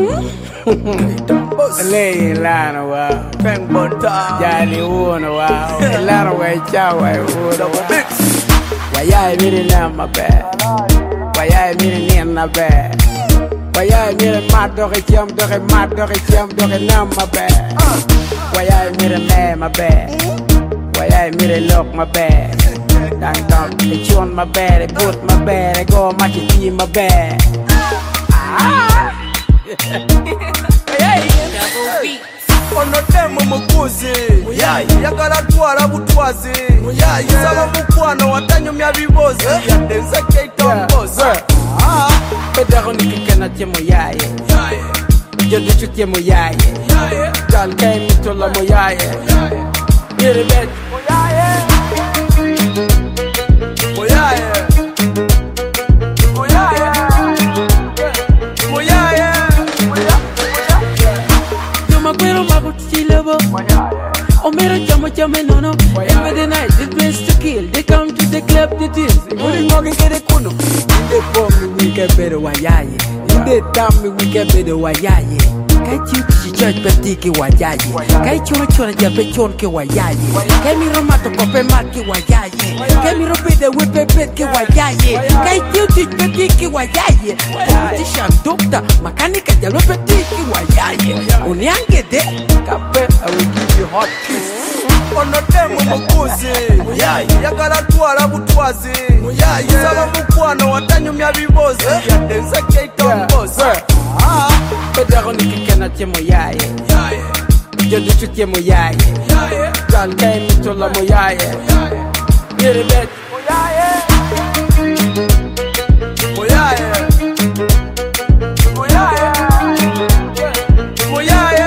Lay lana wow, bang bonta, jali una wow, lana way chawa una. Why I really love my bed? Why I really need my bed? Why I really mad dog a jump dog a mad dog a jump dog a numb my bed? Why I really lay my bed? Why I really lock my bed? Dang dog, they chew on my bed, they put my bed, they go match it in my bed. Ono temu mukuzi yagala twala butwazi saba mukwano watanyumya bibozi yadenze keita mbozi Pedro nikikana temo yaye Jodu chutie mo yaye Gal kay mitola mo yaye Yere bet mo yaye Mo yaye Mo yaye Mo yaye Duma kwero mabuti lebo Omero chamo chame nono Every the night the place to kill They come to the club to dance Uri mogi kere kuno Inde bombi we get better wa yaye Inde tambi we get better wa yaye Kai chiuti church petiki wa yaye Kai chora chora jabe chonke wa yaye Kai miro mato kope marki wa yaye Kai miro bede wepe petke wa yaye Kai chiuti petiki wa yaye Politician doctor makanika jalo petiki wa yaye Uniange de Kape I will give you hot kiss Ono temu mukuzi yagala twala butwazi saba mukwano watanyumya bibozi yadenze keita mbozi Pedro nikikana temo yaye Jodu chutie mo yaye Gal kay mitola mo yaye Yere bet mo yaye Mo yaye Mo yaye Mo yaye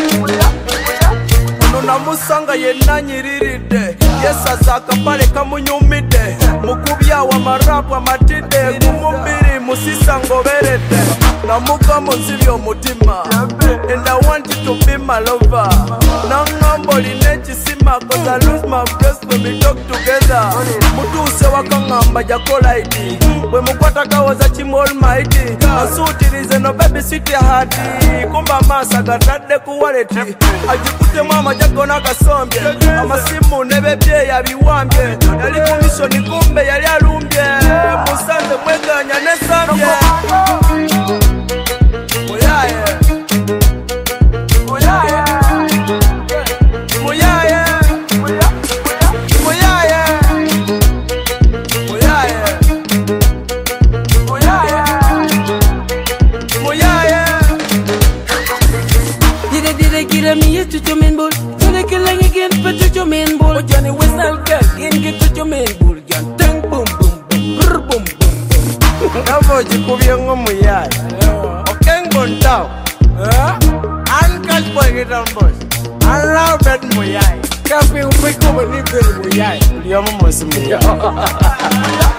Ono namusanga yenna nyiriride yesaza akapale kamunyumide mukubya wa marapu amatide kumubiri musisa ngoberede namuka munzibi omutima and I want you to be my lover nangambo linechisima cause I lose my breath when we talk together mutuse wakangamba jakola iti we mukwata kawaza chimu almighty asutirize no baby sweet heart kumba masa gatadde kuwaleti ajikute mama jakona kasombye amasimu nebebye yabiwambye yali komisioni kumbe yali alumbye musanze mweganya nesambye Moyaye Moyaye Moyaye Moyaye Moyaye Moyaye Did get me used to your main bull So they kill like again but to your main bull Johnny whistle girl in get to your main bull John tang boom boom boom brr boom boom Navo jikubye ngomuyaye Okeng bontao Uncle boy get on boss Allow bed moyaye Kapi umeko ni bel mo yaye Liyomo mosi moyaye